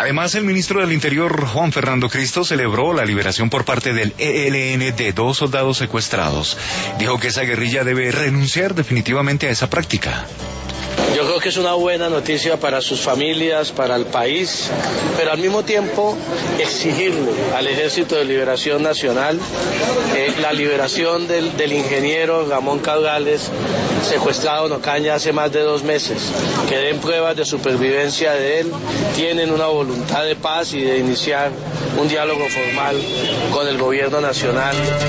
Además, el ministro del Interior, Juan Fernando Cristo, celebró la liberación por parte del ELN de 2 soldados secuestrados. Dijo que esa guerrilla debe renunciar definitivamente a esa práctica. Yo creo que es una buena noticia para sus familias, para el país, pero al mismo tiempo exigirle al Ejército de Liberación Nacional la liberación del ingeniero Ramón Cabrales, secuestrado en Ocaña hace más de 2 meses, que den pruebas de supervivencia de él, tienen una voluntad de paz y de iniciar un diálogo formal con el gobierno nacional.